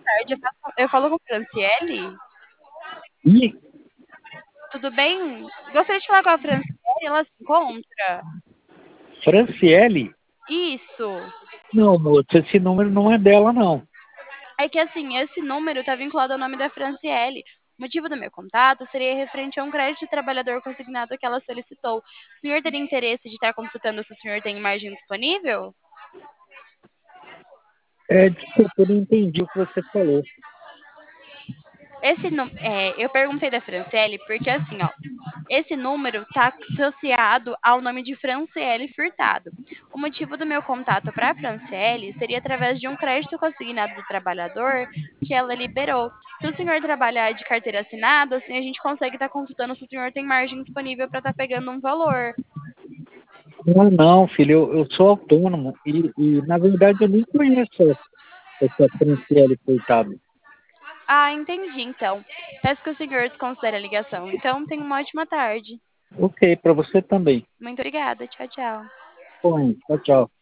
tarde. Eu falo com Franciele. Ih, Tudo bem? Gostaria de falar com a Franciele. Ela se encontra? Franciele? Isso. Não, moça, esse número não é dela, não. É que assim, esse número está vinculado ao nome da Franciele. O motivo do meu contato seria referente a um crédito de trabalhador consignado que ela solicitou. O senhor teria interesse de estar consultando se o senhor tem margem disponível? Desculpa, eu não entendi o que você falou. Eu perguntei da Franciele porque assim, ó, esse número está associado ao nome de Franciele Furtado. O motivo do meu contato para a Franciele seria através de um crédito consignado do trabalhador que ela liberou. Se o senhor trabalhar de carteira assinada, assim a gente consegue estar consultando se o senhor tem margem disponível para estar pegando um valor. Não, não, filho, eu sou autônomo na verdade, eu nem conheço essa Franciele, coitada. Ah, entendi, então. Peço que o senhor desconsidere a ligação. Então, tenha uma ótima tarde. Ok, para você também. Muito obrigada. Tchau, tchau. Põe, tchau, tchau.